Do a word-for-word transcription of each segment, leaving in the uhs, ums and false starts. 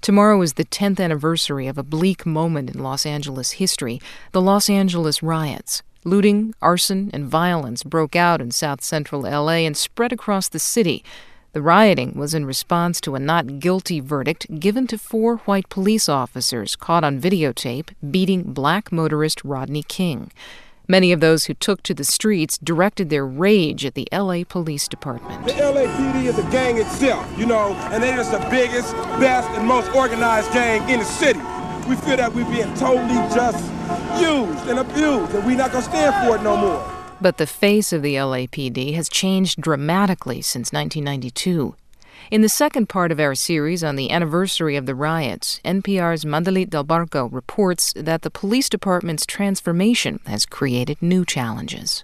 Tomorrow is the tenth anniversary of a bleak moment in Los Angeles history, the Los Angeles riots. Looting, arson, and violence broke out in South Central L A and spread across the city. The rioting was in response to a not guilty verdict given to four white police officers caught on videotape beating black motorist Rodney King. Many of those who took to the streets directed their rage at the L A Police Department. The L A P D is a gang itself, you know, and they're just the biggest, best, and most organized gang in the city. We feel that we're being totally just used and abused, and we're not going to stand for it no more. But the face of the L A P D has changed dramatically since nineteen ninety-two. In the second part of our series on the anniversary of the riots, N P R's Mandalit Del Barco reports that the police department's transformation has created new challenges.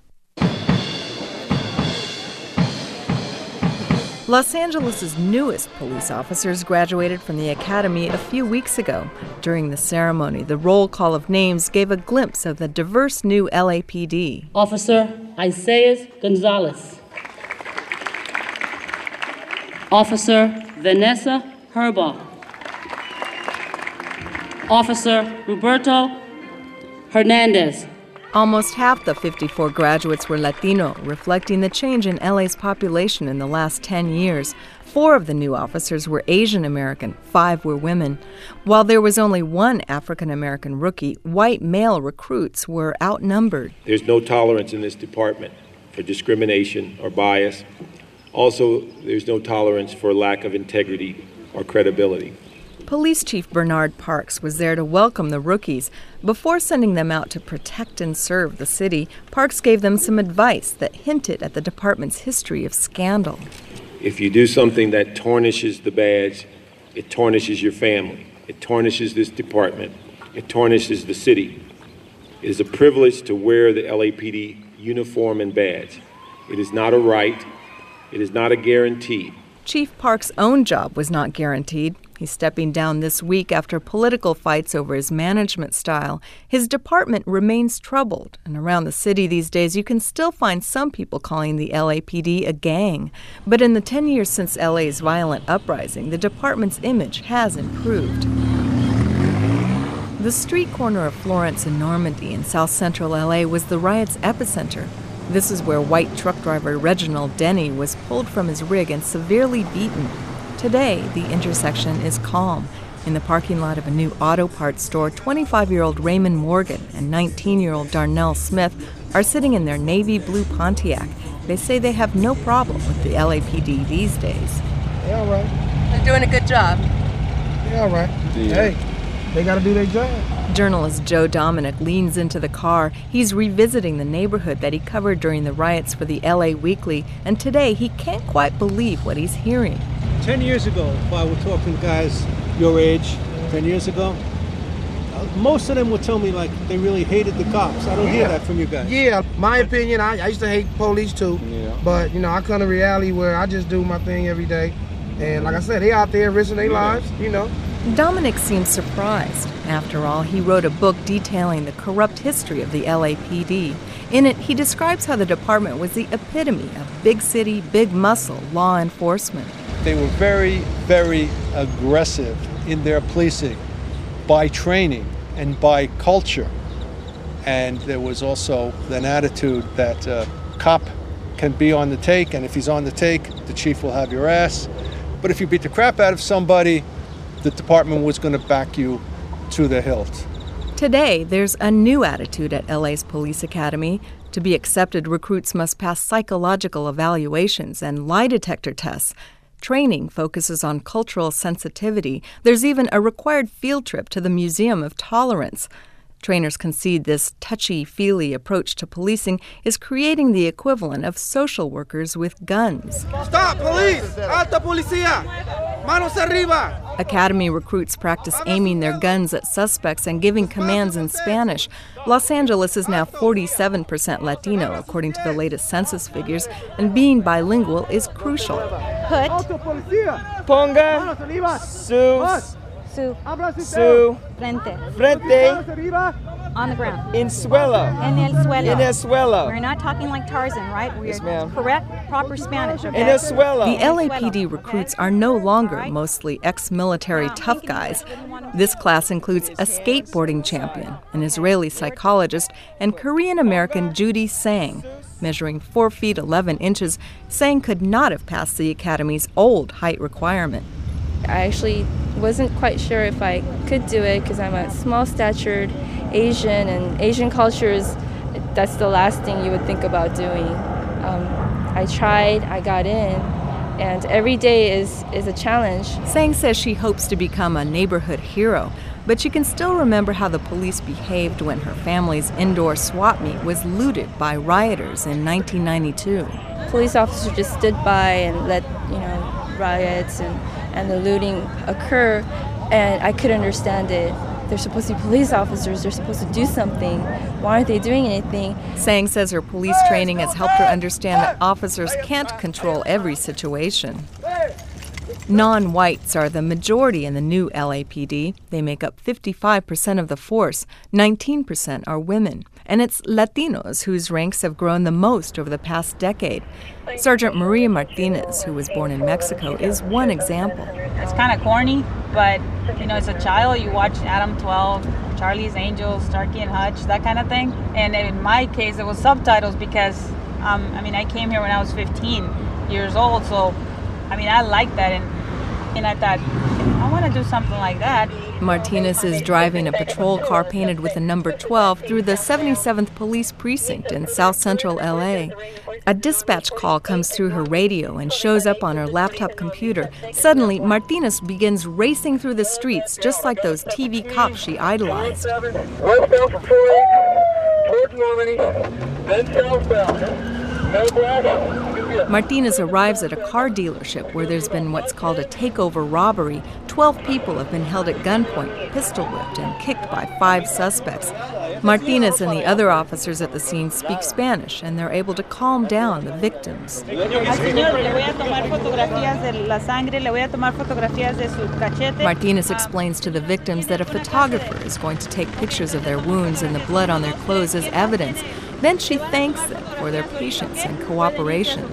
Los Angeles' newest police officers graduated from the academy a few weeks ago. During the ceremony, the roll call of names gave a glimpse of the diverse new L A P D. Officer Isaias Gonzalez. Officer Vanessa Herbaugh. Officer Roberto Hernandez. Almost half the fifty-four graduates were Latino, reflecting the change in L A's population in the last ten years. Four of the new officers were Asian American, five were women. While there was only one African American rookie, white male recruits were outnumbered. There's no tolerance in this department for discrimination or bias. Also, there's no tolerance for lack of integrity or credibility. Police Chief Bernard Parks was there to welcome the rookies. Before sending them out to protect and serve the city, Parks gave them some advice that hinted at the department's history of scandal. If you do something that tarnishes the badge, it tarnishes your family. It tarnishes this department. It tarnishes the city. It is a privilege to wear the L A P D uniform and badge. It is not a right. It is not a guarantee. Chief Parks' own job was not guaranteed. He's stepping down this week after political fights over his management style. His department remains troubled, and around the city these days you can still find some people calling the L A P D a gang. But in the ten years since L A's violent uprising, the department's image has improved. The street corner of Florence and Normandy in south central L A was the riot's epicenter. This is where white truck driver Reginald Denny was pulled from his rig and severely beaten. Today, the intersection is calm. In the parking lot of a new auto parts store, twenty-five-year-old Raymond Morgan and nineteen-year-old Darnell Smith are sitting in their navy blue Pontiac. They say they have no problem with the L A P D these days. They all right. They're doing a good job. They all right. Yeah. Hey, they got to do their job. Journalist Joe Dominic leans into the car. He's revisiting the neighborhood that he covered during the riots for the L A Weekly, and today he can't quite believe what he's hearing. Ten years ago, if I were talking to guys your age, ten years ago, most of them would tell me like they really hated the cops. I don't yeah. hear that from you guys. Yeah, my opinion, I, I used to hate police too, yeah. but you know, I come to reality where I just do my thing every day, and like I said, they out there risking their yeah. lives, you know. Dominic seems surprised. After all, he wrote a book detailing the corrupt history of the L A P D. In it, he describes how the department was the epitome of big city, big muscle law enforcement. They were very, very aggressive in their policing by training and by culture. And there was also an attitude that a cop can be on the take, and if he's on the take, the chief will have your ass. But if you beat the crap out of somebody, the department was going to back you to the hilt. Today, there's a new attitude at L A's police academy. To be accepted, recruits must pass psychological evaluations and lie detector tests. Training focuses on cultural sensitivity. There's even a required field trip to the Museum of Tolerance. Trainers concede this touchy-feely approach to policing is creating the equivalent of social workers with guns. Stop, police! Alta policía! Manos arriba! Academy recruits practice aiming their guns at suspects and giving commands in Spanish. Los Angeles is now forty-seven percent Latino, according to the latest census figures, and being bilingual is crucial. Put. Ponga. Sus. Su. Su. Frente. Frente. On the ground. In suelo. En el suelo. In el suelo. We're not talking like Tarzan, right? We're Yes, ma'am. correct, proper Spanish, okay? In el suelo. The L A P D recruits are no longer mostly ex-military tough guys. This class includes a skateboarding champion, an Israeli psychologist, and Korean-American Judy Sang. Measuring four feet eleven inches, Sang could not have passed the academy's old height requirement. I actually wasn't quite sure if I could do it because I'm a small-statured Asian, and Asian cultures, that's the last thing you would think about doing. Um, I tried, I got in, and every day is, is a challenge. Sang says she hopes to become a neighborhood hero, but she can still remember how the police behaved when her family's indoor swap meet was looted by rioters in nineteen ninety-two. Police officers just stood by and let, you know, riots and, and the looting occur, and I couldn't understand it. They're supposed to be police officers. They're supposed to do something. Why aren't they doing anything? Sang says her police training has helped her understand that officers can't control every situation. Non-whites are the majority in the new L A P D. They make up fifty-five percent of the force. nineteen percent are women. And it's Latinos whose ranks have grown the most over the past decade. Sergeant Maria Martinez, who was born in Mexico, is one example. It's kind of corny, but, you know, as a child, you watch Adam twelve, Charlie's Angels, Starkey and Hutch, that kind of thing. And in my case, it was subtitles because, um, I mean, I came here when I was fifteen years old, so, I mean, I like that. And, and I thought, I want to do something like that. Martinez is driving a patrol car painted with the number twelve through the seventy-seventh Police Precinct in south central L A. A dispatch call comes through her radio and shows up on her laptop computer. Suddenly, Martinez begins racing through the streets just like those T V cops she idolized. Westbound for four eight, towards Normandy, then southbound. No grass. Martinez arrives at a car dealership where there's been what's called a takeover robbery. Twelve people have been held at gunpoint, pistol-whipped, and kicked by five suspects. Martinez and the other officers at the scene speak Spanish, and they're able to calm down the victims. Martinez explains to the victims that a photographer is going to take pictures of their wounds and the blood on their clothes as evidence. Then she thanks them for their patience and cooperation.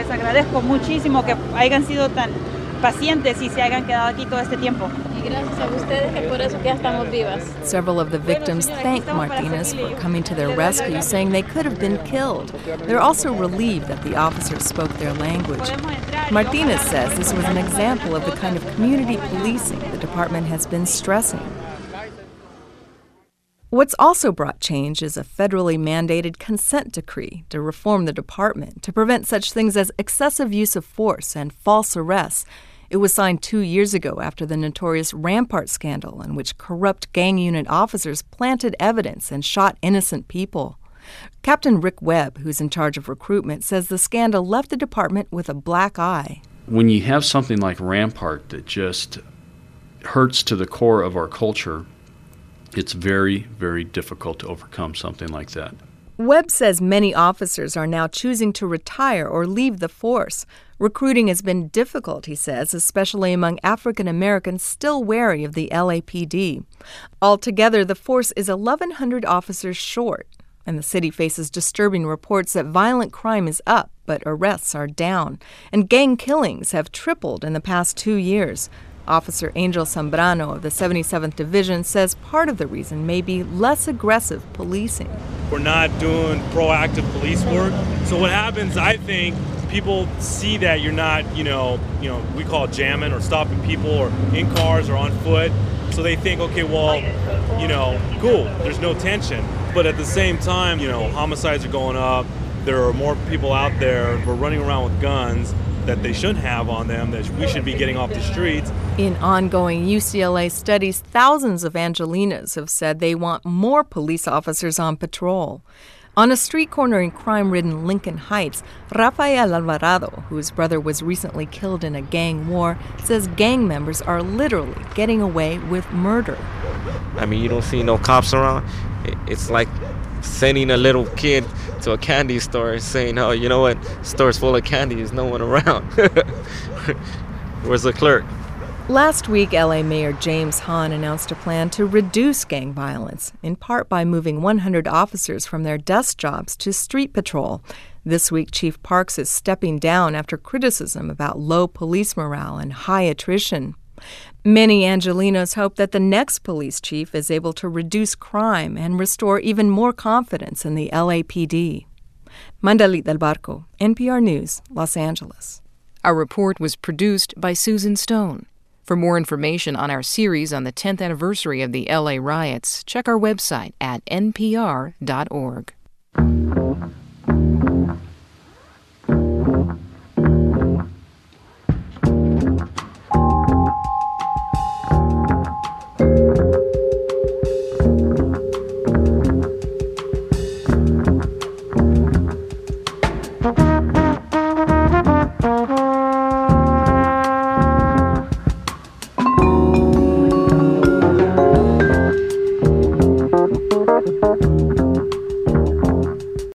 Several of the victims thank Martinez for coming to their rescue, saying they could have been killed. They're also relieved that the officers spoke their language. Martinez says this was an example of the kind of community policing the department has been stressing. What's also brought change is a federally mandated consent decree to reform the department to prevent such things as excessive use of force and false arrests. It was signed two years ago after the notorious Rampart scandal, in which corrupt gang unit officers planted evidence and shot innocent people. Captain Rick Webb, who's in charge of recruitment, says the scandal left the department with a black eye. When you have something like Rampart that just hurts to the core of our culture, it's very, very difficult to overcome something like that. Webb says many officers are now choosing to retire or leave the force. Recruiting has been difficult, he says, especially among African Americans still wary of the L A P D. Altogether, the force is eleven hundred officers short, and the city faces disturbing reports that violent crime is up, but arrests are down, and gang killings have tripled in the past two years. Officer Angel Zambrano of the seventy-seventh Division says part of the reason may be less aggressive policing. We're not doing proactive police work. So what happens, I think, people see that you're not, you know, you know, we call it jamming or stopping people or in cars or on foot. So they think, okay, well, you know, cool, there's no tension. But at the same time, you know, homicides are going up. There are more people out there. We're running around with guns that they shouldn't have on them, that we should be getting off the streets. In ongoing U C L A studies, thousands of Angelinas have said they want more police officers on patrol. On a street corner in crime-ridden Lincoln Heights, Rafael Alvarado, whose brother was recently killed in a gang war, says gang members are literally getting away with murder. I mean, you don't see no cops around. It's like sending a little kid to a candy store saying, oh, you know what, store's full of candy, there's no one around. Where's the clerk? Last week, L A Mayor James Hahn announced a plan to reduce gang violence, in part by moving one hundred officers from their desk jobs to street patrol. This week, Chief Parks is stepping down after criticism about low police morale and high attrition. Many Angelenos hope that the next police chief is able to reduce crime and restore even more confidence in the L A P D. Mandalit del Barco, N P R News, Los Angeles. Our report was produced by Susan Stone. For more information on our series on the tenth anniversary of the L A riots, check our website at N P R dot org. Thank you.